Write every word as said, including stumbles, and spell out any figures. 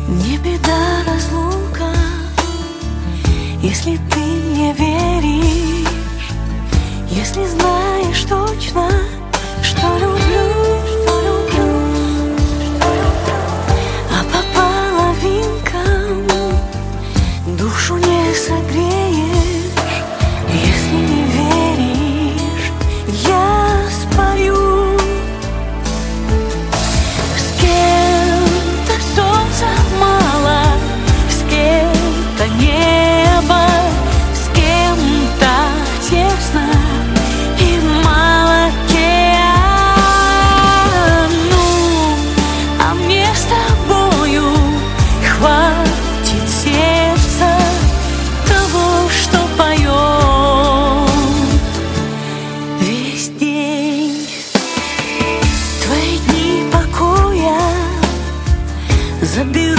Не беда разлука, если ты мне веришь, если знаешь точно, что люблю, что люблю, что люблю. А по половинкам душу не согреешь, если не веришь, я спою. С кем-то солнца мало, с кем-то небо, с кем-то тесно и мало океану. А мне с тобою хватит сердца того, что поет весь день. Твои дни покоя забил